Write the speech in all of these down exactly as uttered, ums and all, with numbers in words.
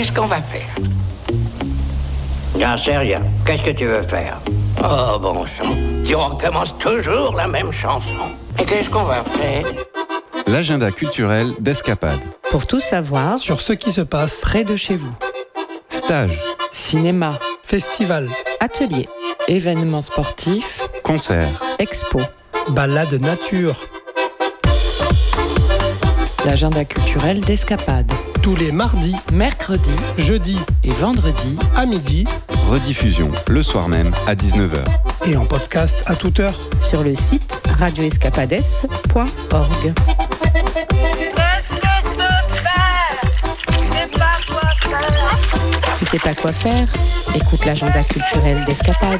Qu'est-ce qu'on va faire? J'en sais rien. Qu'est-ce que tu veux faire? Oh, bon sang. Si on recommence toujours la même chanson. Et qu'est-ce qu'on va faire? L'agenda culturel d'Escapade. Pour tout savoir sur ce qui se passe près de chez vous. Stage, Cinéma, festival, atelier, événements sportifs, concert, expo, balade nature. L'agenda culturel d'Escapade. Tous les mardis, Mercredis jeudis et vendredis à midi. rediffusion le soir même à dix-neuf heures. Et en podcast à toute heure. sur le site radio escapades point org. Tu sais pas quoi faire? Écoute l'agenda culturel d'Escapade.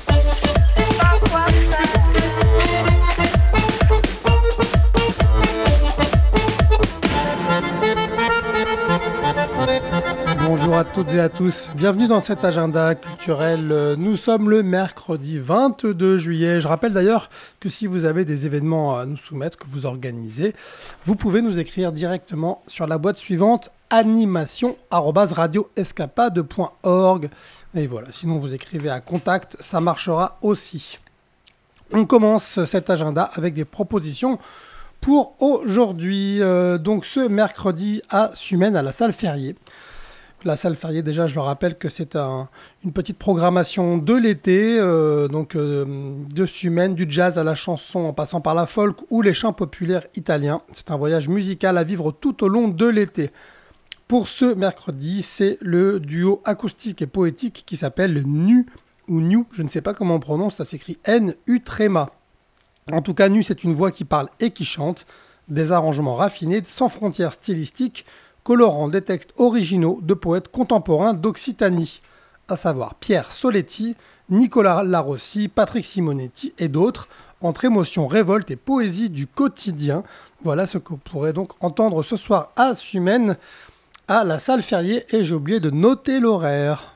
Bonjour à toutes et à tous, bienvenue dans cet agenda culturel. Nous sommes le mercredi vingt-deux juillet. Je rappelle d'ailleurs que si vous avez des événements à nous soumettre, que vous organisez, vous pouvez nous écrire directement sur la boîte suivante animation arobase radio escapade point org. Et voilà, sinon vous écrivez à contact, ça marchera aussi. On commence cet agenda avec des propositions pour aujourd'hui. Euh, donc ce mercredi à Sumène, à la salle Ferrier. La salle Ferrier, déjà, je le rappelle que c'est un, une petite programmation de l'été, euh, donc euh, de Sumène, du jazz à la chanson, en passant par la folk ou les chants populaires italiens. C'est un voyage musical à vivre tout au long de l'été. Pour ce mercredi, c'est le duo acoustique et poétique qui s'appelle Nu ou New, je ne sais pas comment on prononce, ça s'écrit N U tréma. En tout cas, Nu, c'est une voix qui parle et qui chante, des arrangements raffinés, sans frontières stylistiques, colorant des textes originaux de poètes contemporains d'Occitanie, à savoir Pierre Soletti, Nicolas Larossi, Patrick Simonetti et d'autres, entre émotion, révolte et poésie du quotidien. Voilà ce que vous pourrez donc entendre ce soir à Sumène, à la salle Ferrier, et j'ai oublié de noter l'horaire.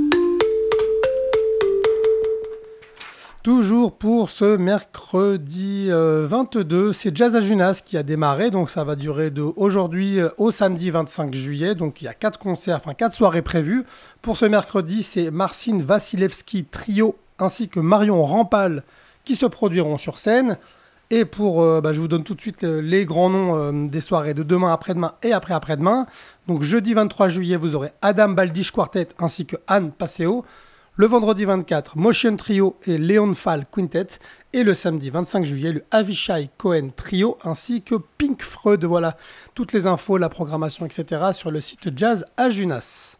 Toujours pour ce mercredi euh, vingt-deux, c'est Jazz à Junas qui a démarré, donc ça va durer de aujourd'hui euh, au samedi vingt-cinq juillet, donc il y a quatre concerts, enfin quatre soirées prévues. Pour ce mercredi, c'est Marcin Vasilevski Trio ainsi que Marion Rampal qui se produiront sur scène. Et pour, euh, bah, je vous donne tout de suite euh, les grands noms euh, des soirées de demain, après-demain et après-après-demain. Donc jeudi vingt-trois juillet, vous aurez Adam Baldish Quartet ainsi que Anne Passeo. Le vendredi vingt-quatre, Motion Trio et Léon Fall Quintet. Et le samedi vingt-cinq juillet, le Avishai Cohen Trio ainsi que Pink Freud. Voilà, toutes les infos, la programmation, et cetera sur le site Jazz à Junas.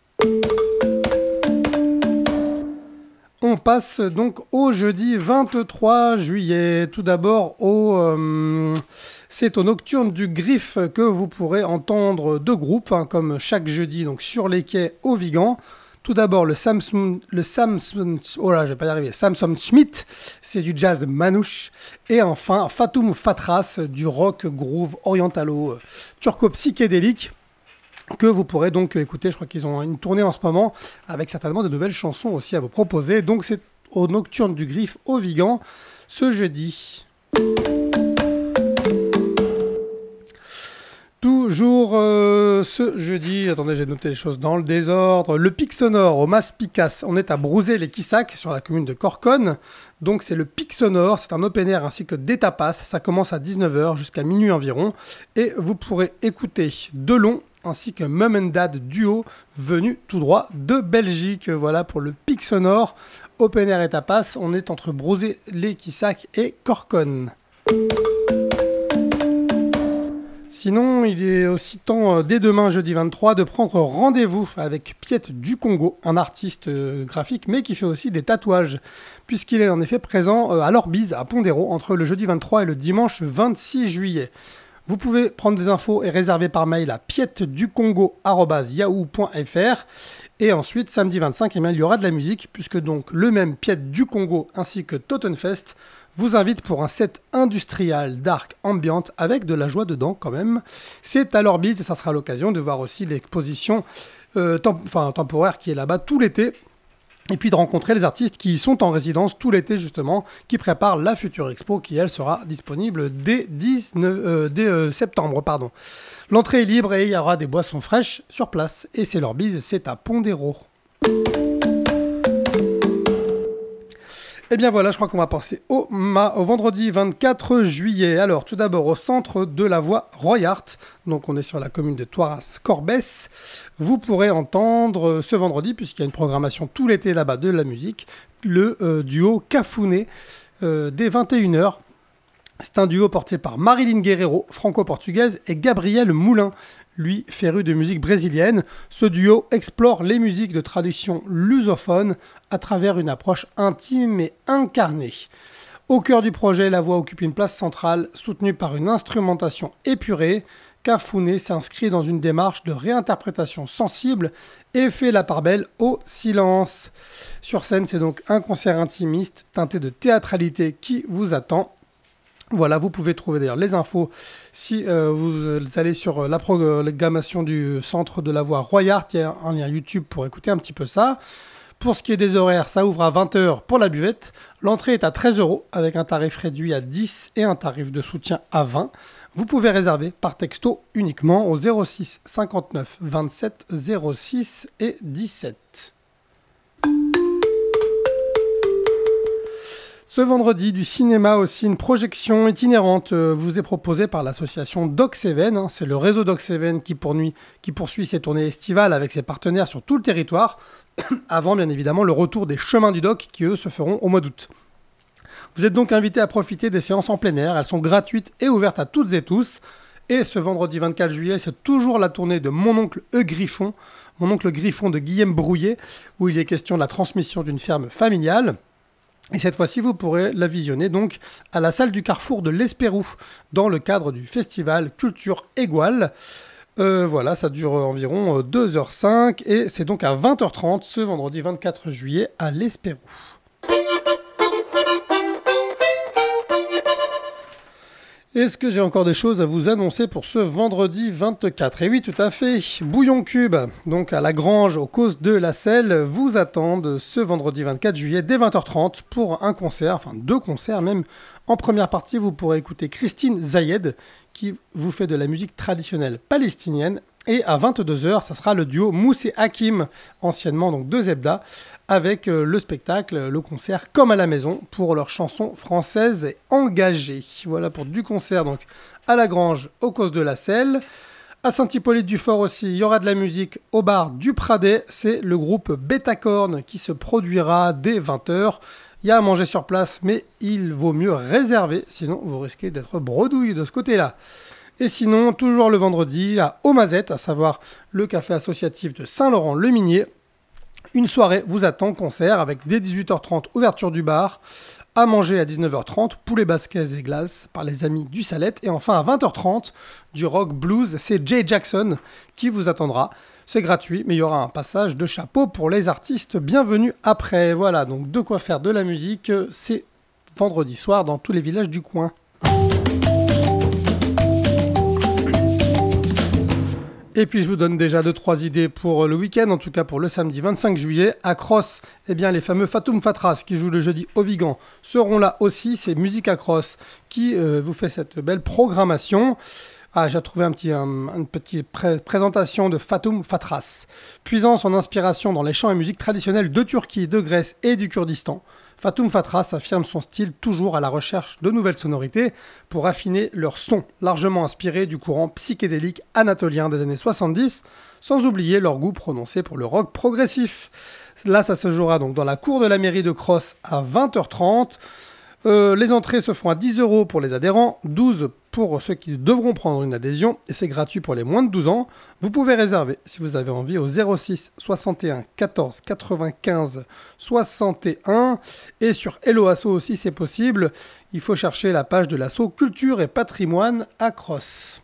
On passe donc au jeudi vingt-trois juillet. Tout d'abord, au, euh, c'est au Nocturne du Griffe que vous pourrez entendre deux groupes, hein, comme chaque jeudi, donc sur les quais au Vigan. Tout d'abord, le Samson, le Samson, oh là, je vais pas y arriver, Samson Schmidt, c'est du jazz manouche. Et enfin, Fatoum Fatras, du rock groove orientalo euh, turco-psychédélique, que vous pourrez donc écouter. Je crois qu'ils ont une tournée en ce moment, avec certainement de nouvelles chansons aussi à vous proposer. Donc c'est au Nocturne du Griffe au Vigan, ce jeudi. Toujours euh, ce jeudi, attendez, j'ai noté les choses dans le désordre, le Pic Sonore au Mas Picas. On est à Brouzé-les-Quissac, sur la commune de Corconne. Donc c'est le Pic Sonore, c'est un open air ainsi que des tapas. Ça commence à dix-neuf heures jusqu'à minuit environ. Et vous pourrez écouter Delon ainsi que Mum and Dad duo venu tout droit de Belgique. Voilà pour le Pic Sonore, open air et tapas. On est entre Brouzé-les-Quissac et Corconne. Sinon, il est aussi temps, dès demain, jeudi vingt-trois, de prendre rendez-vous avec Piette du Congo, un artiste graphique, mais qui fait aussi des tatouages, puisqu'il est en effet présent à l'Orbise, à Pondéro, entre le jeudi vingt-trois et le dimanche vingt-six juillet. Vous pouvez prendre des infos et réserver par mail à pietteducongo arobase yahoo point fr. Et ensuite, samedi vingt-cinq, eh bien, il y aura de la musique, puisque donc le même Piette du Congo ainsi que Tottenfest vous invite pour un set industriel, dark, ambiante, avec de la joie dedans quand même. C'est à l'Orbise et ça sera l'occasion de voir aussi l'exposition euh, temp- enfin, temporaire qui est là-bas tout l'été. et puis de rencontrer les artistes qui y sont en résidence tout l'été justement, qui préparent la future expo qui elle sera disponible dès, dix-neuf, euh, dès euh, septembre. Pardon. L'entrée est libre et il y aura des boissons fraîches sur place. Et c'est leur bise, c'est à Pondéro. Et bien voilà, je crois qu'on va passer au, ma, au vendredi vingt-quatre juillet. Alors tout d'abord au centre de la voie Royart, donc on est sur la commune de Toiras-Corbès. Vous pourrez entendre ce vendredi, puisqu'il y a une programmation tout l'été là-bas de la musique, le euh, duo Cafouné euh, dès vingt et une heures. C'est un duo porté par Marilyn Guerreiro, franco-portugaise, et Gabriel Moulin, lui féru de musique brésilienne. Ce duo explore les musiques de tradition lusophone à travers une approche intime et incarnée. Au cœur du projet, la voix occupe une place centrale, soutenue par une instrumentation épurée. Cafouné s'inscrit dans une démarche de réinterprétation sensible et fait la part belle au silence. Sur scène, c'est donc un concert intimiste teinté de théâtralité qui vous attend. Voilà, vous pouvez trouver d'ailleurs les infos si euh, vous allez sur la programmation du centre de la voie Royart. Il y a un lien YouTube pour écouter un petit peu ça. Pour ce qui est des horaires, ça ouvre à vingt heures pour la buvette. L'entrée est à treize euros avec un tarif réduit à dix et un tarif de soutien à vingt. Vous pouvez réserver par texto uniquement au zéro six cinquante-neuf vingt-sept zéro six et dix-sept. Ce vendredi, du cinéma aussi, une projection itinérante euh, vous est proposée par l'association Doc Seven. Hein, c'est le réseau Doc Seven qui, pournuit, qui poursuit ses tournées estivales avec ses partenaires sur tout le territoire, avant bien évidemment le retour des Chemins du Doc qui eux se feront au mois d'août. Vous êtes donc invités à profiter des séances en plein air, elles sont gratuites et ouvertes à toutes et tous. Et ce vendredi vingt-quatre juillet, c'est toujours la tournée de Mon oncle E. Griffon, Mon oncle Griffon de Guillaume Brouillet, où il est question de la transmission d'une ferme familiale. Et cette fois-ci, vous pourrez la visionner donc à la salle du Carrefour de l'Espérou, dans le cadre du festival Culture Éguale. Euh, voilà, ça dure environ deux heures cinq et c'est donc à vingt heures trente ce vendredi vingt-quatre juillet à l'Espérou. Est-ce que j'ai encore des choses à vous annoncer pour ce vendredi vingt-quatre ? Et oui, tout à fait. Bouillon Cube, donc à la Grange, aux Causes de la Selle, vous attendent ce vendredi vingt-quatre juillet dès vingt heures trente pour un concert, enfin deux concerts même. En première partie, vous pourrez écouter Christine Zayed, qui vous fait de la musique traditionnelle palestinienne. Et à vingt-deux heures, ça sera le duo Mousse et Hakim, anciennement donc de Zebda, avec euh, le spectacle, le concert Comme à la maison, pour leurs chansons françaises et engagées. Voilà pour du concert donc à la Grange, aux Causes de la Selle. À Saint-Hippolyte-du-Fort aussi, il y aura de la musique au bar du Pradet. C'est le groupe Betacorn qui se produira dès vingt heures. Il y a à manger sur place, mais il vaut mieux réserver, sinon vous risquez d'être bredouille de ce côté-là. Et sinon, toujours le vendredi, à Aumazette, à savoir le café associatif de Saint-Laurent-le-Minier, une soirée vous attend, concert, avec dès dix-huit heures trente, ouverture du bar, à manger à dix-neuf heures trente, poulet basquez et glace par les amis du Salette, et enfin à vingt heures trente, du rock blues, c'est Jay Jackson qui vous attendra. C'est gratuit, mais il y aura un passage de chapeau pour les artistes bienvenus après. Voilà, donc de quoi faire de la musique, c'est vendredi soir dans tous les villages du coin. Et puis je vous donne déjà deux trois idées pour le week-end, en tout cas pour le samedi vingt-cinq juillet. À Cross, eh bien, les fameux Fatoum Fatras qui jouent le jeudi au Vigan seront là aussi. C'est Musique à Cross qui euh, vous fait cette belle programmation. Ah, j'ai trouvé un petit, un, une petite pré- présentation de Fatoum Fatras. Puisant son inspiration dans les chants et musiques traditionnelles de Turquie, de Grèce et du Kurdistan, Fatoum Fatras affirme son style toujours à la recherche de nouvelles sonorités pour affiner leur son, largement inspiré du courant psychédélique anatolien des années soixante-dix, sans oublier leur goût prononcé pour le rock progressif. Là, ça se jouera donc dans la cour de la mairie de Cross à vingt heures trente. Euh, les entrées se font à dix euros pour les adhérents, douze pour ceux qui devront prendre une adhésion, et c'est gratuit pour les moins de douze ans. Vous pouvez réserver si vous avez envie au zéro six soixante et un quatorze quatre-vingt-quinze soixante et un, et sur Hello Asso aussi c'est possible. Il faut chercher la page de l'asso Culture et Patrimoine à Cross.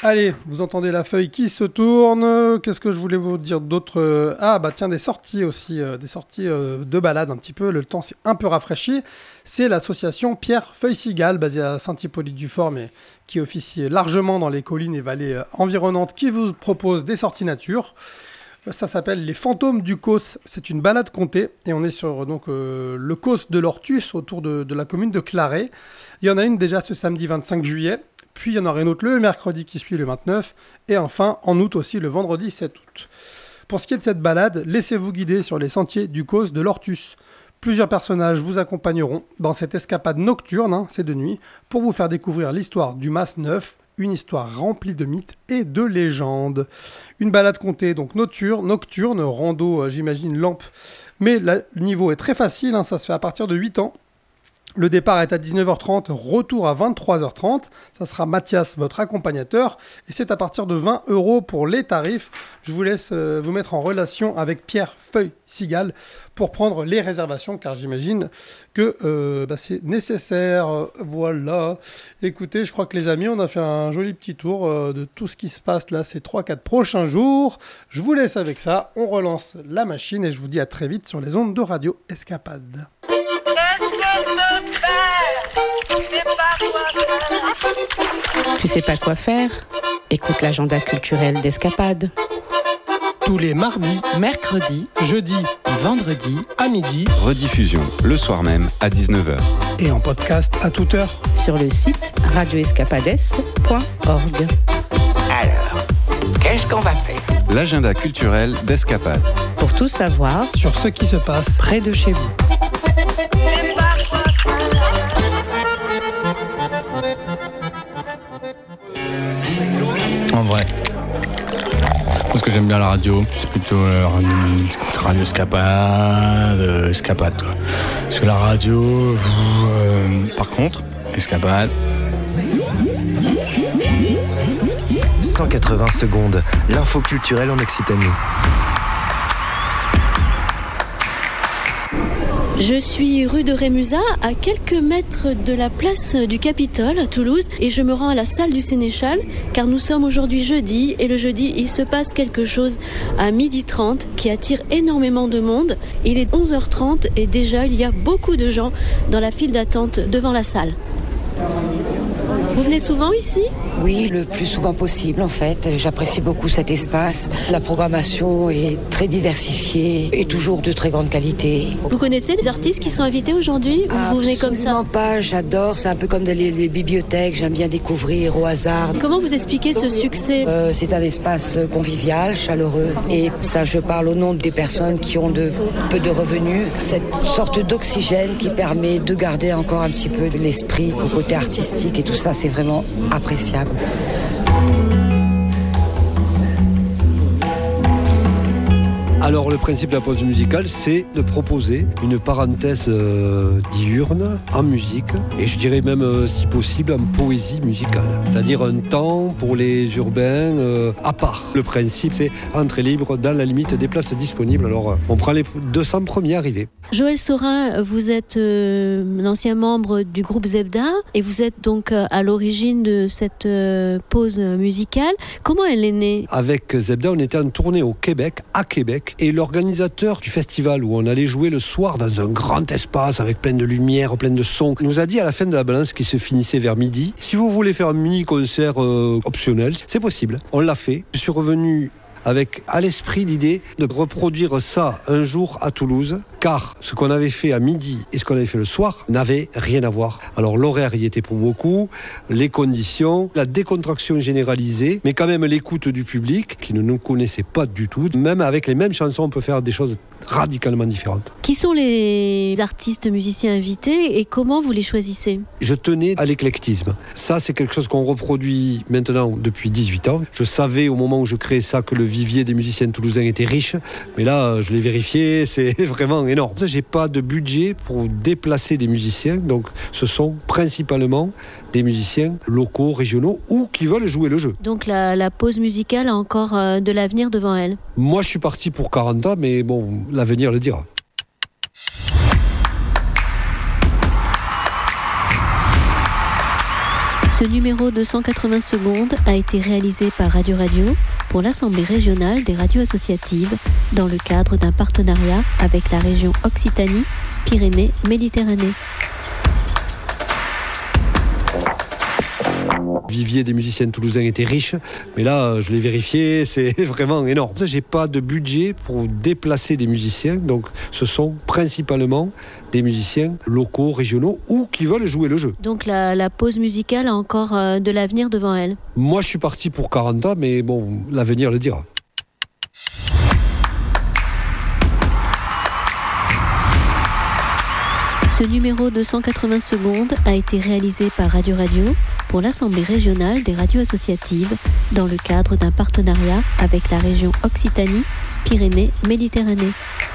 Allez, vous entendez la feuille qui se tourne. Qu'est-ce que je voulais vous dire d'autre ? Ah bah tiens, des sorties aussi, euh, des sorties euh, de balade un petit peu. Le temps s'est un peu rafraîchi. C'est l'association Pierre Feuille Cigale, basée à Saint-Hippolyte-du-Fort, mais qui officie largement dans les collines et vallées euh, environnantes, qui vous propose des sorties nature. Ça s'appelle les Fantômes du Causse. C'est une balade contée et on est sur donc euh, le Causse de l'Ortus autour de, de la commune de Claré. Il y en a une déjà ce samedi vingt-cinq juillet. Puis il y en aura une autre le mercredi qui suit le vingt-neuf, et enfin en août aussi le vendredi sept août. Pour ce qui est de cette balade, laissez-vous guider sur les sentiers du Causse de l'Ortus. Plusieurs personnages vous accompagneront dans cette escapade nocturne, hein, c'est de nuit, pour vous faire découvrir l'histoire du Mas Neuf, une histoire remplie de mythes et de légendes. Une balade contée, donc nocturne, nocturne rando, euh, j'imagine, lampe, mais la, le niveau est très facile, hein, ça se fait à partir de huit ans. Le départ est à dix-neuf heures trente, retour à vingt-trois heures trente. Ça sera Mathias, votre accompagnateur. Et c'est à partir de vingt euros pour les tarifs. Je vous laisse euh, vous mettre en relation avec Pierre Feuille Cigale pour prendre les réservations, car j'imagine que euh, bah, c'est nécessaire. Euh, voilà. Écoutez, je crois que les amis, on a fait un joli petit tour euh, de tout ce qui se passe là ces trois quatre prochains jours. Je vous laisse avec ça. On relance la machine et je vous dis à très vite sur les ondes de Radio Escapade. Tu sais pas quoi faire ? Écoute l'agenda culturel d'Escapade. Tous les mardis, mercredis, jeudis et vendredis à midi. Rediffusion le soir même à dix-neuf heures. Et en podcast à toute heure. Sur le site radio escapades point org. Alors, qu'est-ce qu'on va faire ? L'agenda culturel d'Escapade. Pour tout savoir Sur ce qui se passe près de chez vous. En vrai, parce que j'aime bien la radio, c'est plutôt euh, radio, radio escapade, euh, escapade quoi. Parce que la radio, euh, par contre, escapade. cent quatre-vingts secondes, l'info culturelle en Occitanie. Je suis rue de Rémusat, à quelques mètres de la place du Capitole à Toulouse, et je me rends à la salle du Sénéchal, car nous sommes aujourd'hui jeudi, et le jeudi, il se passe quelque chose à midi trente qui attire énormément de monde. Il est onze heures trente et déjà il y a beaucoup de gens dans la file d'attente devant la salle. Vous venez souvent ici ? Oui, le plus souvent possible en fait. J'apprécie beaucoup cet espace. La programmation est très diversifiée et toujours de très grande qualité. Vous connaissez les artistes qui sont invités aujourd'hui ou vous venez comme ça ? Absolument pas, j'adore. C'est un peu comme dans les, les bibliothèques, j'aime bien découvrir au hasard. Comment vous expliquez ce succès ? euh, C'est un espace convivial, chaleureux. Et ça, je parle au nom des personnes qui ont de, peu de revenus. Cette sorte d'oxygène qui permet de garder encore un petit peu de l'esprit au côté artistique et tout ça, c'est vraiment appréciable. Alors le principe de la pause musicale, c'est de proposer une parenthèse euh, diurne en musique, et je dirais même euh, si possible en poésie musicale. C'est-à-dire un temps pour les urbains euh, à part. Le principe, c'est entrée libre dans la limite des places disponibles. Alors euh, on prend les deux cents premiers arrivés. Joël Saurin, vous êtes euh, l'ancien membre du groupe Zebda et vous êtes donc euh, à l'origine de cette euh, pause musicale. Comment elle est née ? Avec Zebda, on était en tournée au Québec, à Québec, et l'organisateur du festival où on allait jouer le soir dans un grand espace avec plein de lumière, plein de sons, nous a dit à la fin de la balance qui se finissait vers midi, si vous voulez faire un mini-concert euh, optionnel, c'est possible. On l'a fait. Je suis revenu avec à l'esprit l'idée de reproduire ça un jour à Toulouse, car ce qu'on avait fait à midi et ce qu'on avait fait le soir n'avait rien à voir. Alors l'horaire y était pour beaucoup, les conditions, la décontraction généralisée, mais quand même l'écoute du public qui ne nous connaissait pas du tout. Même avec les mêmes chansons, on peut faire des choses radicalement différentes. Qui sont les artistes musiciens invités et comment vous les choisissez ? Je tenais à l'éclectisme. Ça, c'est quelque chose qu'on reproduit maintenant depuis dix-huit ans. Je savais au moment où je créais ça que le vivier des musiciens toulousains était riche, mais là, je l'ai vérifié, c'est vraiment énorme. J'ai pas de budget pour déplacer des musiciens, donc ce sont principalement des musiciens locaux, régionaux ou qui veulent jouer le jeu. Donc la, la pause musicale a encore euh, de l'avenir devant elle. Moi, je suis parti pour quarante ans, mais bon, l'avenir le dira. Ce numéro de cent quatre-vingts secondes a été réalisé par Radio Radio pour l'Assemblée régionale des radios associatives dans le cadre d'un partenariat avec la région Occitanie, Pyrénées-Méditerranée. Vivier des musiciens toulousains était riche, mais là, je l'ai vérifié, c'est vraiment énorme. J'ai pas de budget pour déplacer des musiciens, donc ce sont principalement des musiciens locaux, régionaux ou qui veulent jouer le jeu. Donc la, la pause musicale a encore euh, de l'avenir devant elle. Moi, je suis parti pour quarante ans, mais bon, l'avenir le dira. Ce numéro de cent quatre-vingts secondes a été réalisé par Radio Radio pour l'Assemblée régionale des radios associatives dans le cadre d'un partenariat avec la région Occitanie, Pyrénées-Méditerranée.